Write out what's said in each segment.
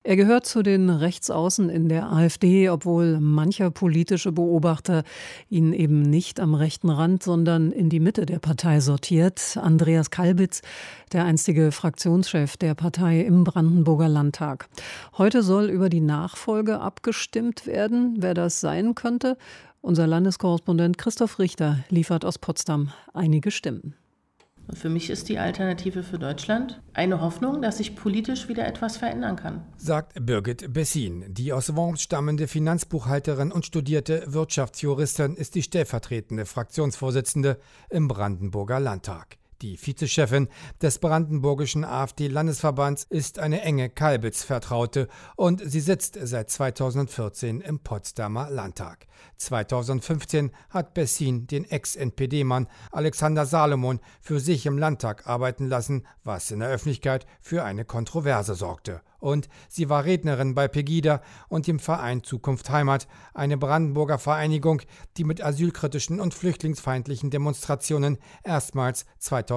Er gehört zu den Rechtsaußen in der AfD, obwohl mancher politische Beobachter ihn eben nicht am rechten Rand, sondern in die Mitte der Partei sortiert. Andreas Kalbitz, der einstige Fraktionschef der Partei im Brandenburger Landtag. Heute soll über die Nachfolge abgestimmt werden, wer das sein könnte. Unser Landeskorrespondent Christoph Richter liefert aus Potsdam einige Stimmen. Für mich ist die Alternative für Deutschland eine Hoffnung, dass sich politisch wieder etwas verändern kann, sagt Birgit Bessin. Die aus Worms stammende Finanzbuchhalterin und studierte Wirtschaftsjuristin ist die stellvertretende Fraktionsvorsitzende im Brandenburger Landtag. Die Vizechefin des brandenburgischen AfD-Landesverbands ist eine enge Kalbitz-Vertraute und sie sitzt seit 2014 im Potsdamer Landtag. 2015 hat Bessin den Ex-NPD-Mann Alexander Salomon für sich im Landtag arbeiten lassen, was in der Öffentlichkeit für eine Kontroverse sorgte. Und sie war Rednerin bei Pegida und dem Verein Zukunft Heimat, eine Brandenburger Vereinigung, die mit asylkritischen und flüchtlingsfeindlichen Demonstrationen erstmals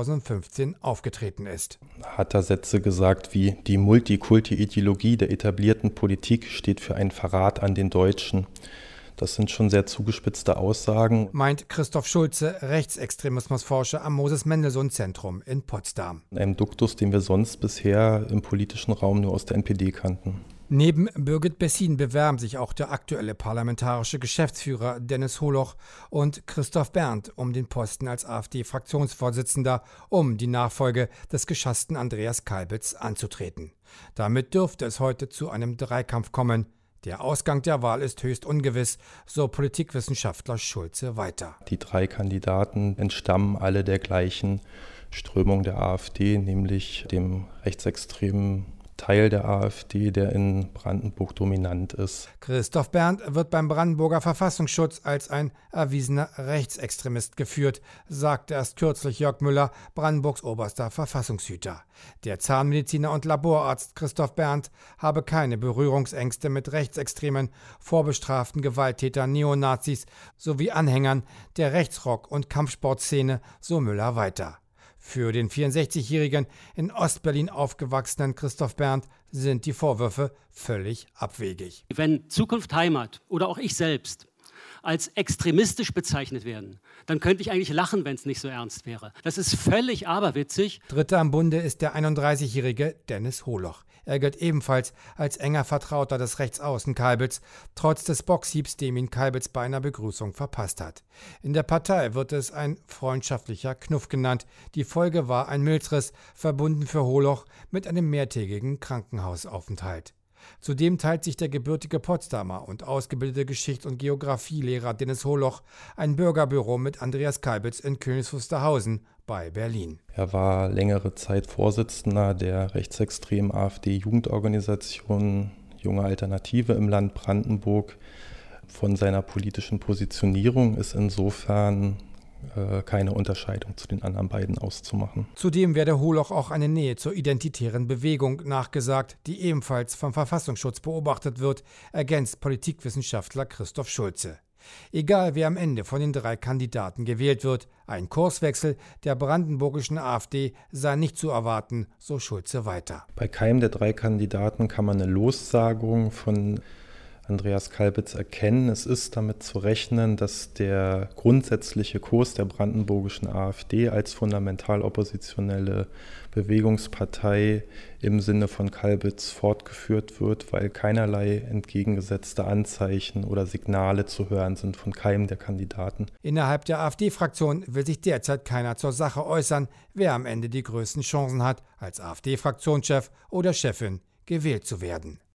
2015 aufgetreten ist. Hat er Sätze gesagt wie: Die Multikulti-Ideologie der etablierten Politik steht für einen Verrat an den Deutschen. Das sind schon sehr zugespitzte Aussagen, meint Christoph Schulze, Rechtsextremismusforscher am Moses-Mendelssohn-Zentrum in Potsdam. Einem Duktus, den wir sonst bisher im politischen Raum nur aus der NPD kannten. Neben Birgit Bessin bewerben sich auch der aktuelle parlamentarische Geschäftsführer Dennis Holoch und Christoph Berndt um den Posten als AfD-Fraktionsvorsitzender, um die Nachfolge des geschassten Andreas Kalbitz anzutreten. Damit dürfte es heute zu einem Dreikampf kommen. Der Ausgang der Wahl ist höchst ungewiss, so Politikwissenschaftler Schulze weiter. Die drei Kandidaten entstammen alle der gleichen Strömung der AfD, nämlich dem rechtsextremen Teil der AfD, der in Brandenburg dominant ist. Christoph Berndt wird beim Brandenburger Verfassungsschutz als ein erwiesener Rechtsextremist geführt, sagte erst kürzlich Jörg Müller, Brandenburgs oberster Verfassungshüter. Der Zahnmediziner und Laborarzt Christoph Berndt habe keine Berührungsängste mit rechtsextremen, vorbestraften Gewalttätern, Neonazis sowie Anhängern der Rechtsrock- und Kampfsportszene, so Müller weiter. Für den 64-jährigen, in Ostberlin aufgewachsenen Christoph Berndt sind die Vorwürfe völlig abwegig. Wenn Zukunft Heimat oder auch ich selbst als extremistisch bezeichnet werden, dann könnte ich eigentlich lachen, wenn es nicht so ernst wäre. Das ist völlig aberwitzig. Dritter am Bunde ist der 31-jährige Dennis Holoch. Er gilt ebenfalls als enger Vertrauter des Rechtsaußen Kalbitz, trotz des Boxhiebs, dem ihn Kalbitz bei einer Begrüßung verpasst hat. In der Partei wird es ein freundschaftlicher Knuff genannt. Die Folge war ein Milzriss, verbunden für Holoch mit einem mehrtägigen Krankenhausaufenthalt. Zudem teilt sich der gebürtige Potsdamer und ausgebildete Geschichts- und Geographielehrer Dennis Holoch ein Bürgerbüro mit Andreas Kalbitz in Königs Wusterhausen bei Berlin. Er war längere Zeit Vorsitzender der rechtsextremen AfD-Jugendorganisation Junge Alternative im Land Brandenburg. Von seiner politischen Positionierung ist insofern keine Unterscheidung zu den anderen beiden auszumachen. Zudem werde Holoch auch eine Nähe zur identitären Bewegung nachgesagt, die ebenfalls vom Verfassungsschutz beobachtet wird, ergänzt Politikwissenschaftler Christoph Schulze. Egal, wer am Ende von den drei Kandidaten gewählt wird, ein Kurswechsel der brandenburgischen AfD sei nicht zu erwarten, so Schulze weiter. Bei keinem der drei Kandidaten kann man eine Lossagung von Andreas Kalbitz erkennen. Es ist damit zu rechnen, dass der grundsätzliche Kurs der brandenburgischen AfD als fundamental oppositionelle Bewegungspartei im Sinne von Kalbitz fortgeführt wird, weil keinerlei entgegengesetzte Anzeichen oder Signale zu hören sind von keinem der Kandidaten. Innerhalb der AfD-Fraktion will sich derzeit keiner zur Sache äußern, wer am Ende die größten Chancen hat, als AfD-Fraktionschef oder Chefin gewählt zu werden.